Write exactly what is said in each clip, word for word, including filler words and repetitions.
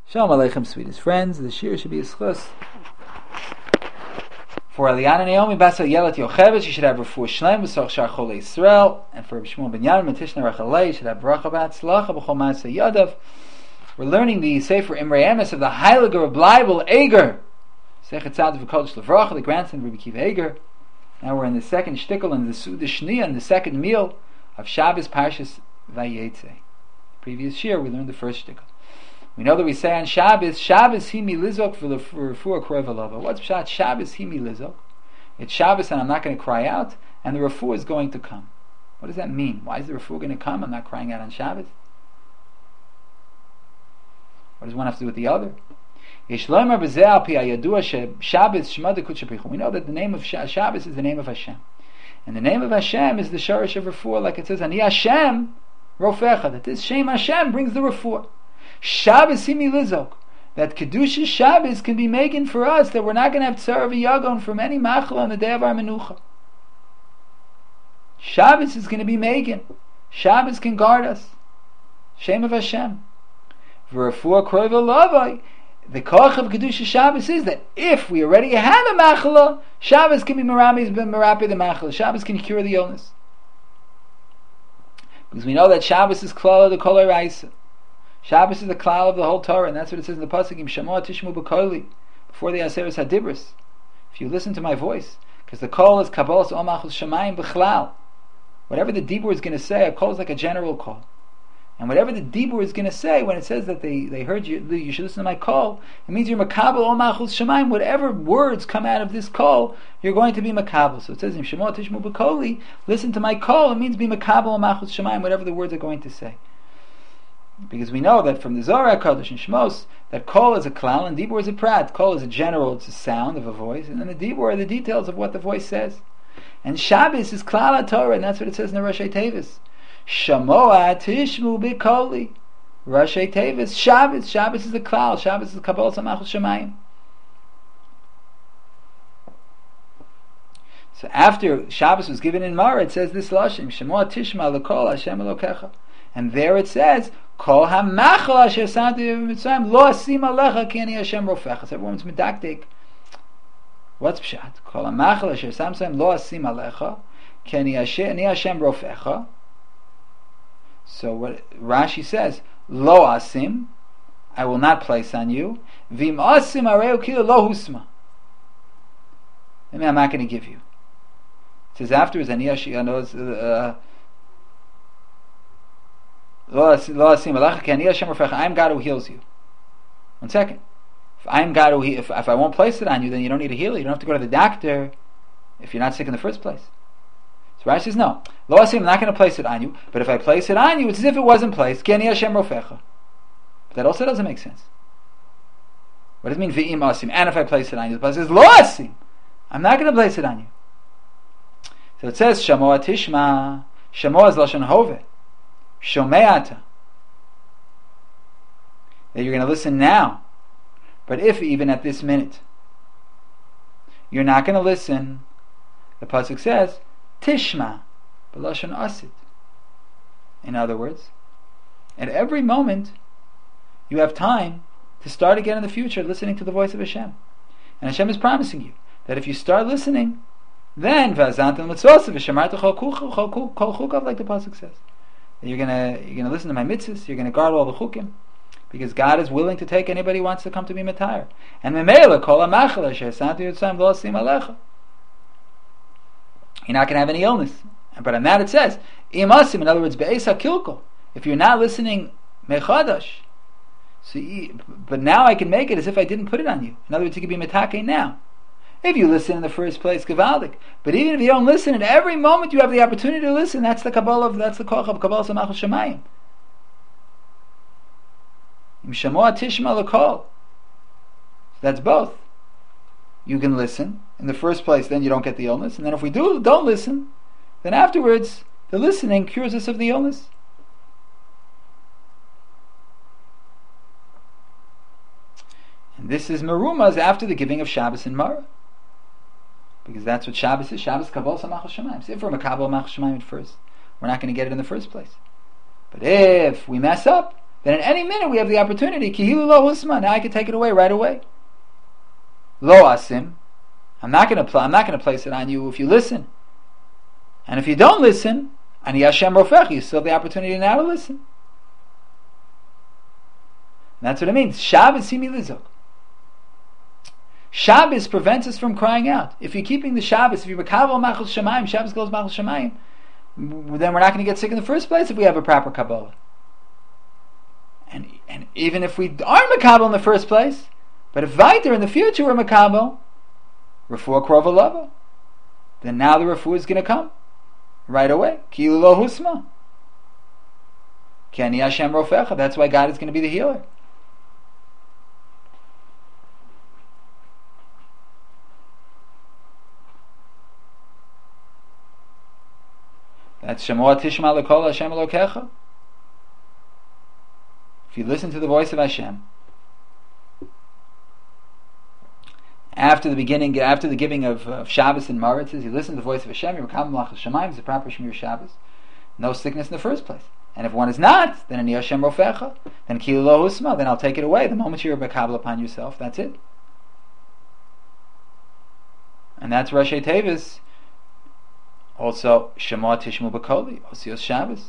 Shalom Aleichem, sweetest friends. The shir should be a schus for Eliana Naomi Basa Yelet Yocheved. She should have refuah shleim b'soch shar cholei Yisrael, and for Shmuel Ben Yamin Tishna Rachalei, she should have bracha b'atzlacha b'chol ma'aseh yadav. We're learning the Sefer Imrei Emes of the Heiliger of Bleibel Eger, Sechet Tzaddik v'Kodesh Levracha, the grandson of Rabbi Kiva Eger. Now we're in the second shtickle in the Suda Shniya, in the second meal of Shabbos Parshas Vayetze. Previous year we learned the first shtickle. We know that we say on Shabbos, Shabbos hi mi lizok v'refuah kroi v'lava. What's pshat? Shabbos hi mi lizok. It's Shabbos and I'm not going to cry out, and the refuah is going to come. What does that mean? Why is the refuah going to come? I'm not crying out on Shabbos. What does one have to do with the other? We know that the name of Shabbos is the name of Hashem. And the name of Hashem is the shorish of refuah, like it says, Ani Hashem rofecha, that this Shem Hashem brings the refuah. Shabbos himi lizok, that Kedusha Shabbos can be making for us, that we're not going to have tzara v'yagon from any machla on the day of our menucha. Shabbos is going to be making. Shabbos can guard us. Shem of Hashem. V'refuah kroi v'lavai. The koch of Kedusha Shabbos is that if we already have a machla, Shabbos can be merapi the machla. Shabbos can cure the illness. Because we know that Shabbos is klal the kol ha'raisa. Shabbos is the klal of the whole Torah, and that's what it says in the pasuk, Im Shamoah Tishmu B'Koli, before the Aseres Hadibros. If you listen to my voice, because the kol is Kabbalas Omachus Shamayim B'Chlal. Whatever the Dibur is going to say, a kol is like a general call. And whatever the Dibur is going to say, when it says that they, they heard you, you should listen to my call, it means you're Makabal Omachus Shamayim. Whatever words come out of this call, you're going to be Makabal. So it says, Im Shamoah Tishmu B'Koli, listen to my call, it means be Makabal Omachus Shamayim, whatever the words are going to say. Because we know that from the Zohar HaKadosh and Shmos, that kol is a klal and dibur is a prat. Kol is a general, it's a sound of a voice, and then the dibur are the details of what the voice says. And Shabbos is klal HaTorah, and that's what it says in the Rashi Tevis. Shamoah tishmu b'koli. Rashi Tevis, Shabbos. Shabbos is the klal. Shabbos is the Kabbalah Samachos Shemayim. So after Shabbos was given in Mara, it says this lashon: Shamoah tishma l'kol Hashem Elokecha. And there it says, Kol ha-machal asher samti b'mitzrayim lo asim alecha ki ani Hashem rofecha. So everyone's medaktik. What's pshat? Kol ha-machal asher samti lo asim alecha ki ani Hashem rofecha. So what Rashi says, Lo asim, I will not place on you. Vim asim areu kila lo husma. I mean, I'm not going to give you. It says afterwards, ani Hashem, uh, I am God who heals you. One second. If I am God who he, if, if I won't place it on you, then you don't need a healer. You don't have to go to the doctor if you're not sick in the first place. So Rashi says, no. Lo asim, I'm not going to place it on you. But if I place it on you, it's as if it wasn't placed. Ki ani Hashem rofecha. But that also doesn't make sense. What does it mean? V'im asim. And if I place it on you, the Pasuk says, Lo asim, I'm not going to place it on you. So it says, Shamoah tishma. Shamoah is lashon hoveh. Shomeata, that you're going to listen now. But if even at this minute you're not going to listen, the pasuk says Tishma b'lashon asid. In other words, at every moment you have time to start again in the future listening to the voice of Hashem. And Hashem is promising you that if you start listening, then v'azantam l'tzosav v'shamarta chol chukav, like the pasuk says. You're gonna you're gonna listen to my mitzvahs. You're gonna guard all the chukim, because God is willing to take anybody who wants to come to be matayr. And memela kol hamachal asher samti b'mitzrayim lo asim alecha. You're not gonna have any illness. But on that it says im asim. In other words, be'es hakilkol. If you're not listening mechadash, so you, but now I can make it as if I didn't put it on you. In other words, you can be matake now. If you listen in the first place, gavaldik. But even if you don't listen, at every moment you have the opportunity to listen. That's the Kabbalah of that's the koch of Kabbalah Samachos Shemayim. Im shamoah tishma l'kol. That's both. You can listen in the first place, then you don't get the illness. And then if we do don't listen, then afterwards the listening cures us of the illness. And this is merumas after the giving of Shabbos in Mara. Because that's what Shabbos is. Shabbos Kabbalah Samachos Shemayim. So if we're Makabel Samachos Shemayim at first, we're not going to get it in the first place. But if we mess up, then in any minute we have the opportunity, Kihilu lo husma, now I can take it away right away. Lo asim, I'm not going to pl- I'm not going to place it on you if you listen. And if you don't listen, ani Hashem rofech, you still have the opportunity now to listen. And that's what it means. Shabbos simi lizok. Shabbos prevents us from crying out. If you're keeping the Shabbos, if you're mekabel machos shamayim, Shabbos goes machos shamayim, then we're not going to get sick in the first place if we have a proper Kabbalah. And and even if we aren't mekabel in the first place, but if weiter in the future we're mekabel, refuah krova lava, then now the refuah is going to come right away. Kilu lo husma. Ki ani Hashem rofecha. That's why God is going to be the healer. That's Shemoah Tishma L'Kol Hashem Elokecha. If you listen to the voice of Hashem, after the beginning, after the giving of, of Shabbos and Maritzes, you listen to the voice of Hashem, you're Mekabel Malachos Shamayim, it's a proper Shemir Shabbos. No sickness in the first place. And if one is not, then Ani Hashem Rofecha, then Kilu Lo Husma, then I'll take it away. The moment you're Mekabel upon yourself, that's it. And that's Rashi Tevis. Also, Shema Tishmu B'Koli, Osios Shabbos.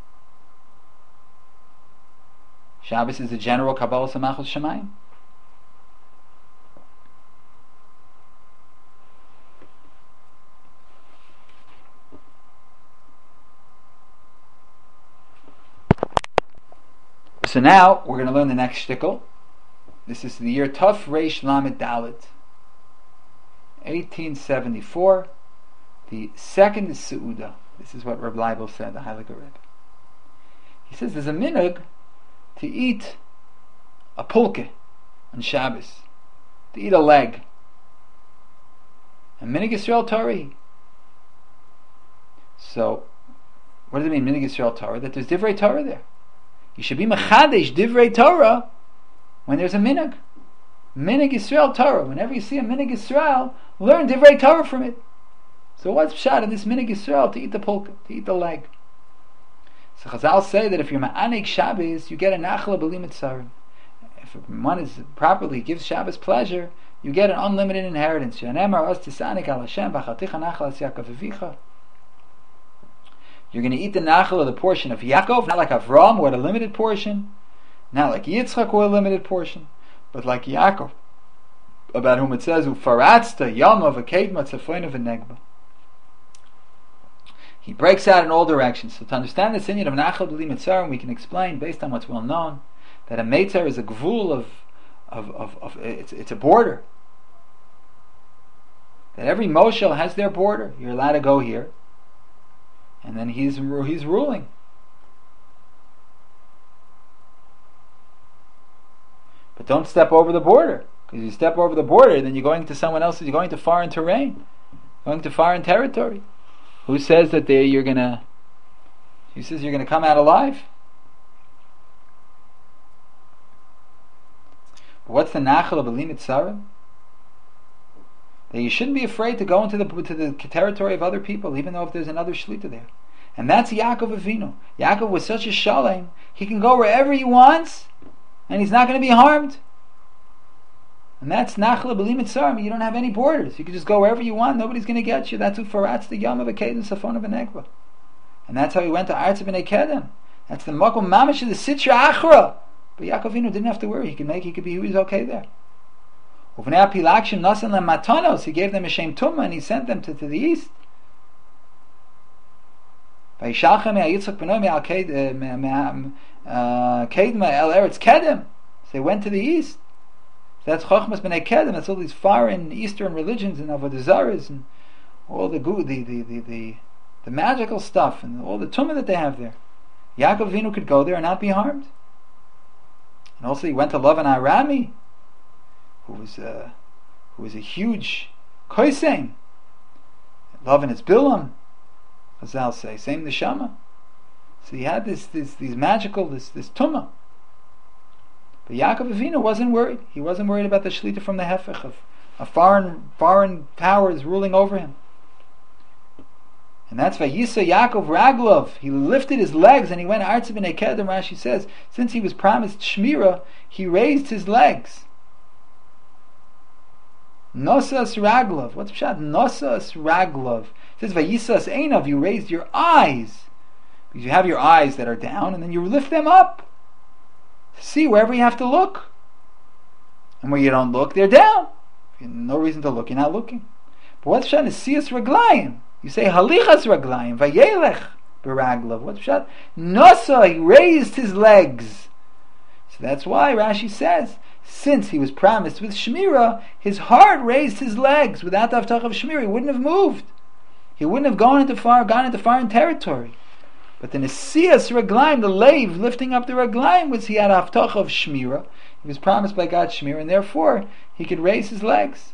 Shabbos is the general Kabbalah Samachos Shemayim. So now we're going to learn the next shtickle. This is the year Tuf Reish Lamed Dalet, eighteen seventy-four. The second is Seudah. This is what Reb Leibel said, the Heilige Rebbe. He says there's a minhag to eat a pulke on Shabbos, to eat a leg. And minhag Yisrael Torah. So, what does it mean, minhag Yisrael Torah? That there's divrei Torah there. You should be mechadesh divrei Torah when there's a minhag. Minhag Yisrael Torah. Whenever you see a minhag Yisrael, learn divrei Torah from it. So what's pshat in this minhag Yisrael to eat the pulka, to eat the leg? So Chazal say that if you're ma'anik Shabbos, you get a nachla b'li mitzarim. If one is properly gives Shabbos pleasure, you get an unlimited inheritance. You're going to eat the nachla of the portion of Yaakov, not like Avram, who had a limited portion, not like Yitzchak, who had a limited portion, but like Yaakov, about whom it says, "Ufaratzta yama v'kedma tzafona v'negba." He breaks out in all directions. So to understand this inyan of Nachal B'li Mitzarim, we can explain, based on what's well known, that a Meitzar is a gvul of, of, of, of it's, it's a border. That every Moshel has their border. You're allowed to go here, and then he's he's ruling. But don't step over the border, because you step over the border, then you're going to someone else's. You're going to foreign terrain, going to foreign territory. Who says that they, you're gonna? Who says you're gonna come out alive? But what's the nachal of B'li Mitzarim? That you shouldn't be afraid to go into the to the territory of other people, even though if there's another shlita there. And that's Yaakov Avinu. Yaakov was such a shalem; he can go wherever he wants, and he's not going to be harmed. And that's Nachla B'li Mitzarim. You don't have any borders. You can just go wherever you want. Nobody's going to get you. That's Ufaratz the Yom of a Kedem Safon of a Negba. And that's how he went to Artz B'nei Kedem. That's the Makom Mamash of the Sitra Achra. But Yaakov Avinu didn't have to worry. He could make. He could be. He was okay there. Uvnei Pilakshim Nasan LeMatanos. He gave them a Shem Tumma and he sent them to, to the east. Vayishalchem Yitzchak B'noi Me'al Kedma El Eretz Kedem. So they went to the east. That's Chochmas B'nei Kedem. That's all these foreign Eastern religions and Avodah Zaras and all the good, the, the, the, the, the magical stuff and all the tumah that they have there. Yaakov Avinu could go there and not be harmed. And also he went to Lavan Arami, who was a, who was a huge kosein. Lavan is Bilam, Chazal say, same neshama. So he had this, this, these magical, this, this tumah. But Yaakov Avinu wasn't worried. He wasn't worried about the shlita from the hefech of, of foreign foreign powers ruling over him. And that's Vayisa Yaakov Raglov. He lifted his legs and he went Artzav B'nei Kedem. Rashi says, since he was promised Shmira, he raised his legs. Nosas Raglov. What's Pshat? Nosas Raglov. It says Vayisas Einav. You raised your eyes. Because you have your eyes that are down and then you lift them up. See wherever you have to look. And where you don't look, they're down. No reason to look, you're not looking. But what's Pshat? Siyas Raglayim. You say Halichas Raglayim. Vayelech B'Raglov. What's Pshat? Nosa, he raised his legs. So that's why Rashi says, since he was promised with Shmira, his heart raised his legs. Without the Avtach of Shmira, he wouldn't have moved. He wouldn't have gone into far, gone into foreign territory. But the Nesiyas Raglayim, the lave lifting up the Raglayim, was he had Avtach of Shmira. He was promised by God Shmira, and therefore he could raise his legs.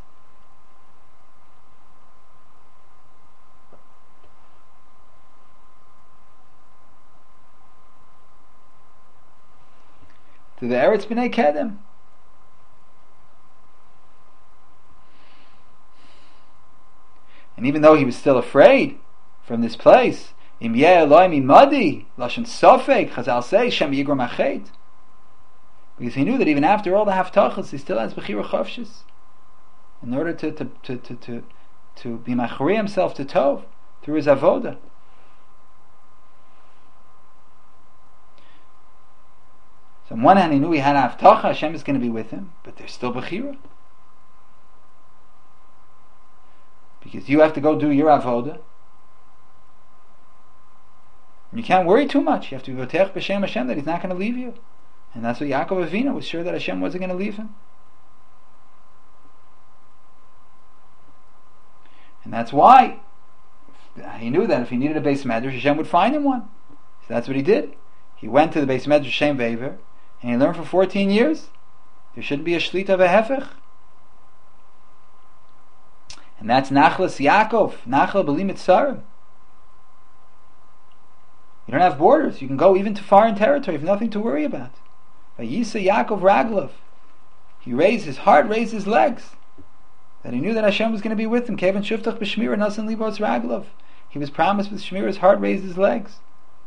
To the Eretz B'nei Kedem. And even though he was still afraid from this place, Im yeh Eloi mimadi, lashon sofek, Chazal say, Shem yigram achet. Because he knew that even after all the haftachas, he still has bechira chavshis. In order to to to to to, to be machri himself to tov through his avoda. So on one hand, he knew he had haftacha, Hashem is going to be with him, but there's still bechira. Because you have to go do your avoda. And you can't worry too much. You have to be votech b'shem Hashem that He's not going to leave you. And that's what Yaakov Avinu was sure that Hashem wasn't going to leave him. And that's why he knew that if he needed a Beis Medrash, Hashem would find him one. So that's what he did. He went to the Beis Medrash Shem Vever, and he learned for fourteen years. There shouldn't be a shlita of a hefech. And that's Nachlas Yaakov, Nachla B'li Mitzarim. You don't have borders. You can go even to foreign territory. You have nothing to worry about. Vayisa Yaakov Raglov. He raised his heart, raised his legs. That he knew that Hashem was going to be with him. Kevin Shuftach B'Shmira Nasan Libos Raglov. He was promised with Shmira, his heart raised his legs.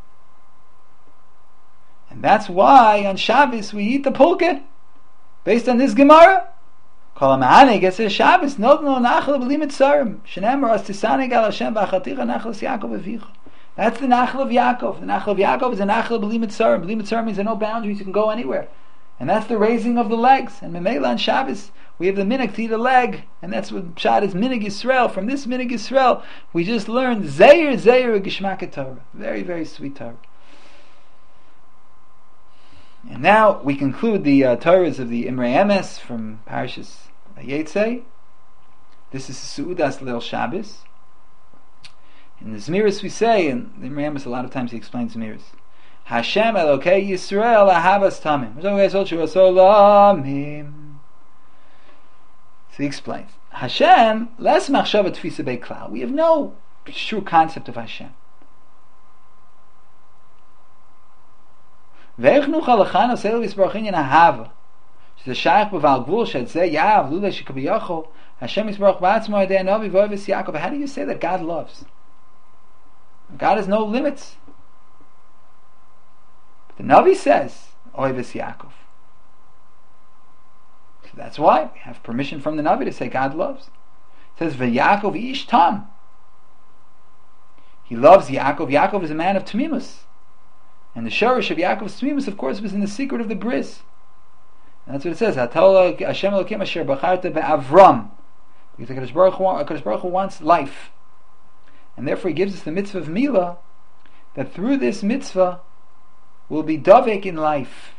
And that's why on Shabbos we eat the pulke. Based on this Gemara. Kol HaMa'anig, it says Shabbos, Nod no nachla b'li mitzarim. Shenemar as tisanig al Hashem v'achaticha nachlas Yaakov avicha. That's the Nachal of Yaakov. The Nachal of Yaakov is a Nachal B'li Mitzarim. B'li Mitzarim means there are no boundaries, you can go anywhere. And that's the raising of the legs. And Memela on Shabbos, we have the minig to eat a leg. And that's what Pshat is minig Yisrael. From this minig Yisrael, we just learned Zeir, Zeir, Gishmak Torah. Very, very sweet Torah. And now we conclude the uh, Torahs of the Imrei Emes from Parashas Vayetzei. This is Su'udas Leil Shabbos. In the Zmiris we say, and the Imrei Emes a lot of times he explains Zmiris, Hashem Elokei Yisrael Ahavas Tamim. So he explains, Hashem, less machshava tfisa beklal. We have no true concept of Hashem. Ve'ech nuchal lechana seilu yisbarach inyan ahava. She's a shaykh b'val gvul shetzeh yav lulei shekabiyachol Hashem yisbarach ba'atzmo yadei novi v'ovis Yaakov. How do you say that God loves? God has no limits. But the Navi says, Oivis Yaakov. So that's why we have permission from the Navi to say God loves. It says, V'Yaakov ish tam. He loves Yaakov. Yaakov is a man of Tmimus. And the shorish of Yaakov's Tmimus, of course, was in the secret of the bris. And that's what it says, Hatol Hashem Elokim asher bacharta be'avram. Because the Kadosh Baruch Hu wants life. And therefore he gives us the mitzvah of Milah, that through this mitzvah will be davek in life.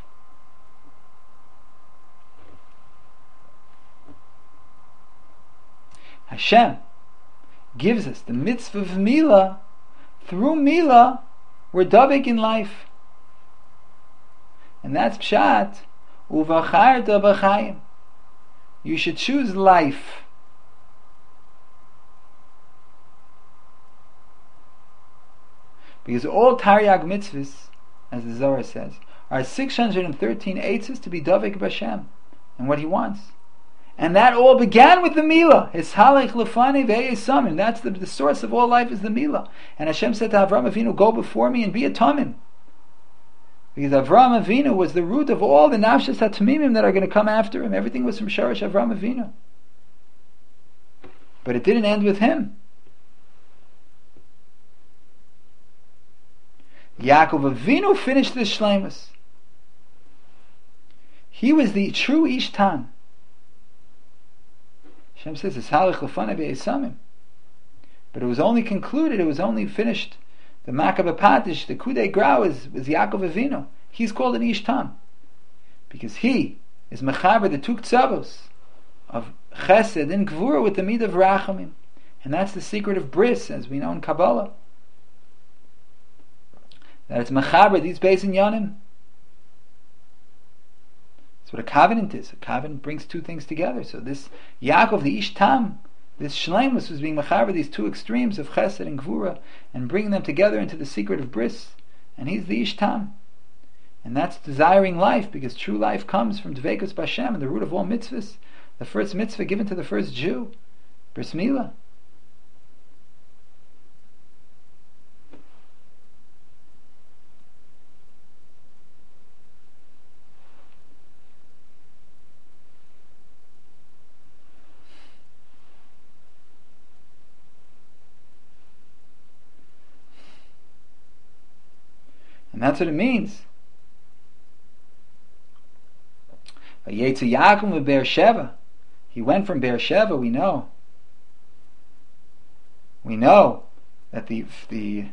Hashem gives us the mitzvah of Milah. Through Milah we're davek in life. And that's Pshat, Uvacharta b'chayim. You should choose life. Because all Taryag mitzvahs, as the Zohar says, are six hundred thirteen eitzes to be Davik B'Hashem, and what he wants. And that all began with the Milah. Hishalech lefani ve'esamim. That's the, the source of all life is the Milah. And Hashem said to Avraham Avinu, go before me and be a tamim. Because Avraham Avinu was the root of all the nafshas hatamimim that are going to come after him. Everything was from Sharash Avraham Avinu. But it didn't end with him. Yaakov Avinu finished this shleimus. He was the true Ishtan. Hashem says, "Hishalech lefanei ve'esamim," but it was only concluded. It was only finished. The Makabah Patish, the Kudei Grau, is was Yaakov Avinu. He's called an Ishtan because he is mechaber the two tzavos of Chesed and Gvura with the Midah of Rachamim, and that's the secret of bris, as we know in Kabbalah. That it's mechaber these beis inyanim. That's what a covenant is. A covenant brings two things together. So this Yaakov, the Ishtam, this Shleimus was being mechaber these two extremes of Chesed and Gvura, and bringing them together into the secret of bris. And he's the Ishtam, and that's desiring life, because true life comes from Dveikus B'Hashem, and the root of all mitzvahs. The first mitzvah given to the first Jew, Bris Milah. And that's what it means. Vayetze Yaakov of Beersheva. He went from Beersheva. We know. We know that the the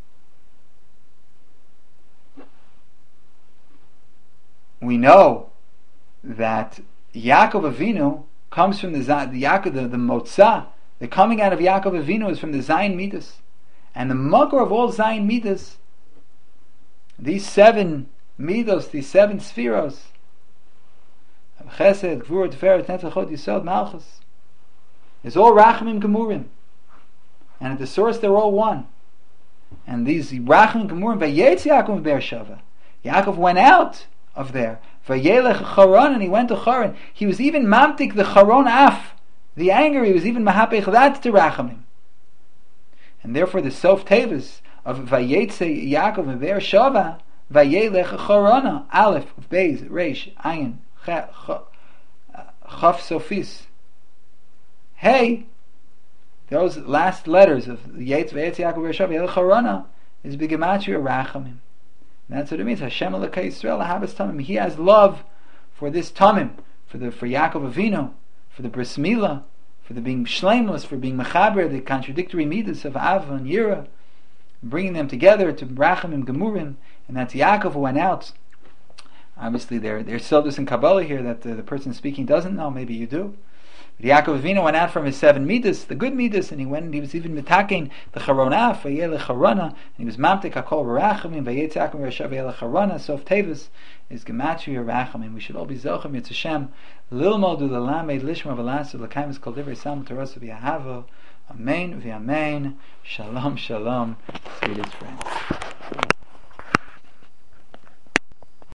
we know that Yaakov Avinu comes from the the Yaakov the, the Motzah. The coming out of Yaakov Avinu is from the Zayin Midas, and the makor of all Zayin Midas. These seven midos, these seven spheros, Chesed, Gvura, Tiferet, Netzachot, Yisod, Malchus, is all Rachamim Gemurim, and at the source they're all one. And these Rachamim Gemurim, Vayetz Yaakov Beersheva. Yaakov went out of there. Vayelech Charon, and he went to Charon. He was even mamtik the Charon af, the anger. He was even mahapech that to Rachamim, and therefore the Sof Tevis of Vayetze Yaakov Beersheva, Vayelech Charona, Aleph, Beis, Reish, Ayin, Chaf Sofis. Hey, those last letters of Vayetze Yaakov Beersheva, Vayelech Charona, is B'gematria Rachamim. That's what it means. Hashem Elokai Yisrael Ahavas Tamim. He has love for this Tamim, for the for Yaakov Avinu, for the Bris Milah, for the being Shleimus, for being Mechaber, the contradictory midas of Ava and Yira, bringing them together to Rachamim Gemurim, and that's Yaakov who went out. Obviously, there there's Sildus in Kabbalah here that the, the person speaking doesn't know. Maybe you do. But Yaakov Avinu went out from his seven midas, the good midas, and he went. And he was even mitaking the Charonaf, Vayelech Charona, and he was mamtik Hakol Rachamim, Vayetz Yaakov Beersheva, Vayelech Charona. Sof Tevis is Gematria Rachamim. We should all be Zochem Yitz Hashem Lilmod Ulamed Lishma V'Lasu L'Kaimis Kol Divrei Sam Torah V'Yahavo. Amen v'Amen. Shalom, shalom, sweetest friends.